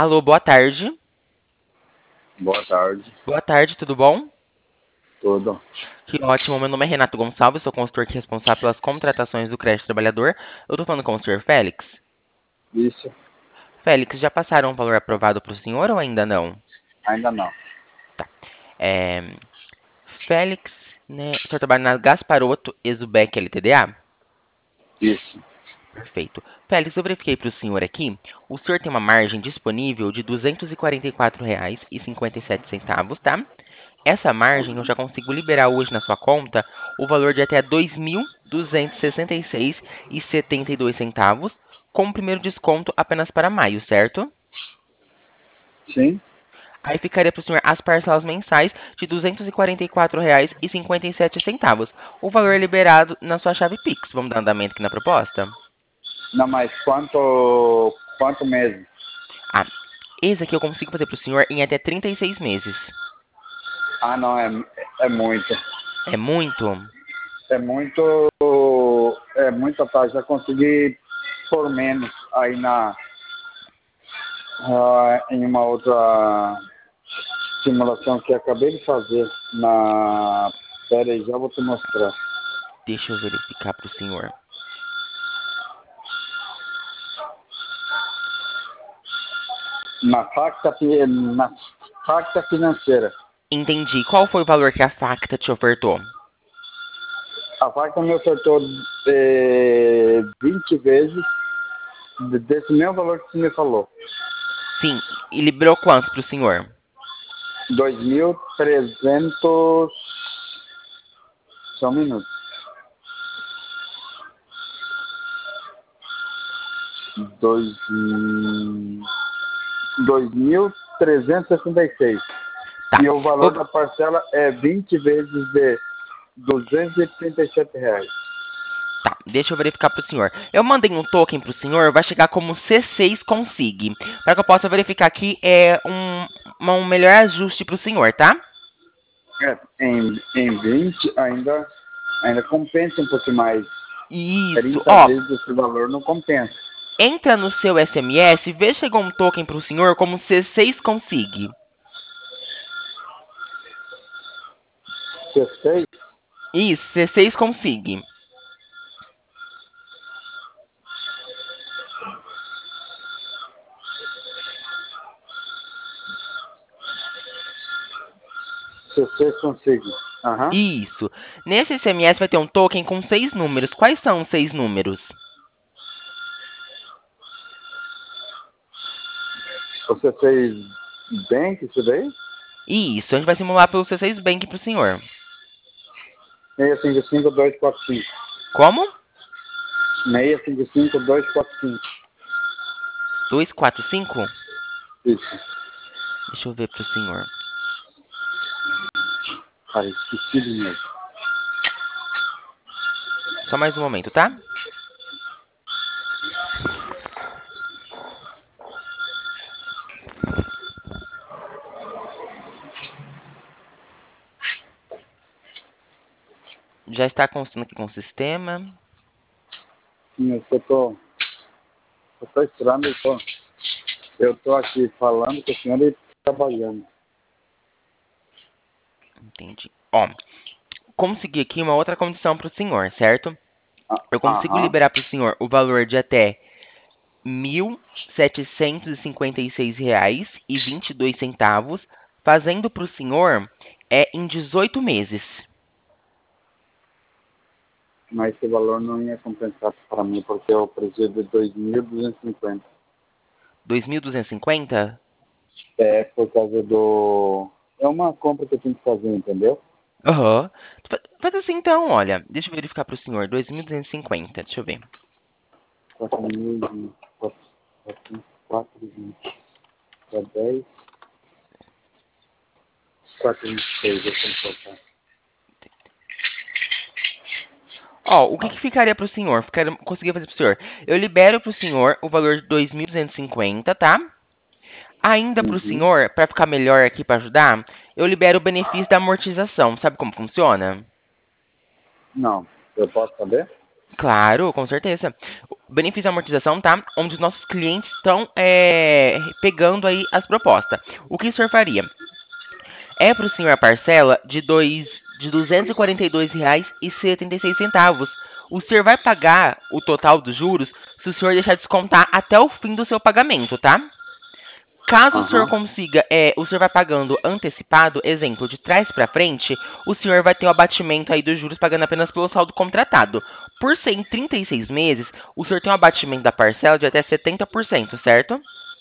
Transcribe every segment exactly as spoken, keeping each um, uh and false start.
Alô, boa tarde. Boa tarde. Boa tarde, tudo bom? Tudo. Que ótimo, meu nome é Renato Gonçalves, sou consultor aqui responsável pelas contratações do crédito trabalhador. Eu tô falando com o senhor Félix. Isso, Félix, já passaram o valor aprovado para o senhor ou ainda não? ainda não. É, Félix, né? O senhor trabalha na Gasparoto Exubec L T D A? Isso. Perfeito. Félix, eu verifiquei para o senhor aqui. O senhor tem uma margem disponível de duzentos e quarenta e quatro reais e cinquenta e sete centavos, tá? Essa margem eu já consigo liberar hoje na sua conta o valor de até dois mil duzentos e sessenta e seis reais e setenta e dois centavos, com o primeiro desconto apenas para maio, certo? Sim. Aí ficaria para o senhor as parcelas mensais de duzentos e quarenta e quatro reais e cinquenta e sete centavos. O valor liberado na sua chave Pix. Vamos dar andamento aqui na proposta? Não, mas quanto, quanto meses? Ah, esse aqui eu consigo fazer para o senhor em até trinta e seis meses. Ah, não, é, é muito. É muito? É muito, é muita taxa. Já consegui por menos aí na, ah, em uma outra simulação que acabei de fazer na... Pera aí, já vou te mostrar. Deixa eu verificar para o senhor. Na facta, fi- na facta financeira. Entendi. Qual foi o valor que a Facta te ofertou? A facta me ofertou eh, vinte vezes desse mesmo valor que você me falou. Sim, e liberou quanto para o senhor? Dois mil trezentos. Só um minuto. Dois, hum, dois mil trezentos e sessenta e seis. Tá. E o valor Vou- da parcela é vinte vezes de duzentos e trinta e sete reais. Tá, deixa eu verificar para o senhor. Eu mandei um token para o senhor, vai chegar como C seis Consig. Para que eu possa verificar aqui é um, uma- um melhor ajuste para o senhor, tá? É, em, em vinte ainda, ainda compensa um pouco mais. Isso, trinta ó. vezes esse valor não compensa. Entra no seu S M S, vê se chegou um token para o senhor como C seis Consig. C seis. Isso, C seis Consig. C seis consigo. Aham. Isso. Nesse S M S vai ter um token com seis números. Quais são os seis números? Você fez bank isso daí? Isso, a gente vai simular pelo C seis Bank para o senhor. seis cinco cinco dois quatro cinco. Como? seis cinco cinco dois quatro cinco. Dois quatro cinco. Isso. Deixa eu ver para o senhor. Cara, esqueci de novo. Só mais um momento, tá? Já está constando aqui com o sistema. Sim, eu só tô, eu tô esperando, eu tô, eu tô aqui falando com o senhor e trabalhando. Entendi. Ó, consegui aqui uma outra condição para o senhor, certo? Ah, Eu consigo aham. liberar para o senhor o valor de até mil setecentos e cinquenta e seis reais e vinte e dois centavos, fazendo para o senhor é em dezoito meses. Mas esse valor não ia compensar para mim, porque eu preciso de dois mil duzentos e cinquenta. dois mil duzentos e cinquenta? É por causa do... É uma compra que eu tenho que fazer, entendeu? Aham. Fa- Faz assim então, olha. Deixa eu verificar para o senhor. dois mil duzentos e cinquenta, deixa eu ver. quatro mil e quatro e vinte. Para dez. quatro e vinte e seis, eu tenho que colocar. Ó, o que que ficaria para o senhor? Ficaria, conseguia fazer para o senhor. Eu libero para o senhor o valor de dois mil duzentos e cinquenta, tá? Ainda para o Uhum. senhor, para ficar melhor aqui para ajudar, eu libero o benefício da amortização. Sabe como funciona? Não, eu posso saber? Claro, com certeza. O benefício de amortização, tá? Onde os nossos clientes estão é, pegando aí as propostas. O que o senhor faria? É para o senhor a parcela de, dois, de duzentos e quarenta e dois reais e setenta e seis centavos. O senhor vai pagar o total dos juros se o senhor deixar descontar até o fim do seu pagamento, tá? Caso o senhor Aham. consiga, é, o senhor vai pagando antecipado, exemplo, de trás para frente, o senhor vai ter o abatimento aí dos juros pagando apenas pelo saldo contratado. Por ser em trinta e seis meses, o senhor tem um abatimento da parcela de até setenta por cento, certo?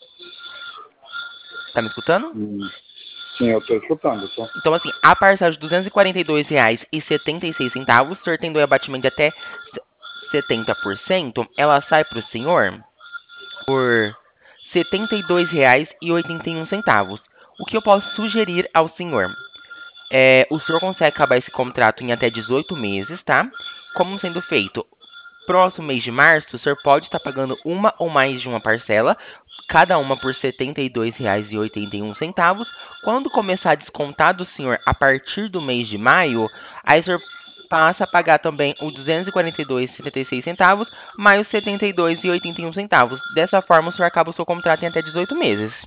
Tá me escutando? Hum, sim, eu estou escutando, tá? Então, assim, a parcela de duzentos e quarenta e dois reais e setenta e seis centavos, o senhor tendo um abatimento de até setenta por cento, ela sai para o senhor por setenta e dois reais e oitenta e um centavos. O que eu posso sugerir ao senhor? É, o senhor consegue acabar esse contrato em até dezoito meses, tá? Como sendo feito? Próximo mês de março, o senhor pode estar pagando uma ou mais de uma parcela, cada uma por setenta e dois reais e oitenta e um centavos. Quando começar a descontar do senhor a partir do mês de maio, aí o senhor passa a pagar também o duzentos e quarenta e dois reais e setenta e seis centavos mais os setenta e dois reais e oitenta e um centavos. Dessa forma, o senhor acaba o seu contrato em até dezoito meses.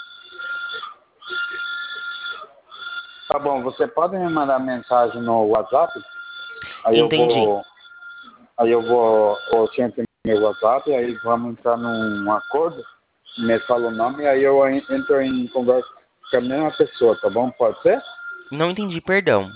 Tá bom, você pode me mandar mensagem no WhatsApp? Aí eu Entendi. vou, aí eu vou, ou você entra no meu WhatsApp, aí vamos entrar num acordo, me fala o nome, e aí eu en- entro em conversa com a mesma pessoa, tá bom? Pode ser? Não entendi, perdão.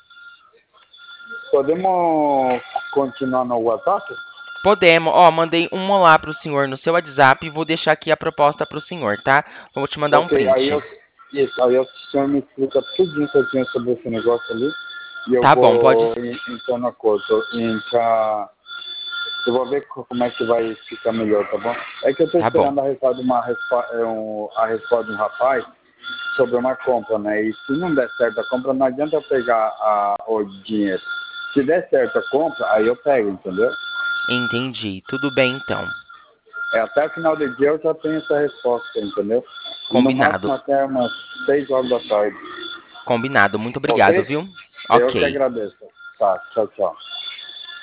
Podemos continuar no WhatsApp? Podemos. Ó, mandei um olá pro senhor no seu WhatsApp e vou deixar aqui a proposta pro senhor, tá? Vou te mandar um Ok, aí print. eu, isso, aí o senhor me explica tudinho que eu tinha sobre esse negócio ali, e eu Tá bom, pode. vou en- entrar no acordo, entrar. Eu vou ver co- como é que vai ficar melhor, tá bom? É que eu estou Tá bom. esperando a resposta de uma respo- é um, a resposta de um rapaz sobre uma compra, né? E se não der certo a compra, não adianta eu pegar a, o dinheiro. Se der certo a compra, aí eu pego, entendeu? Entendi. Tudo bem então. É, até o final do dia eu já tenho essa resposta, entendeu? No Combinado. máximo até umas seis horas da tarde. Combinado. Muito obrigado, Ok? viu? Eu que Ok. agradeço. Tá, tchau, tchau.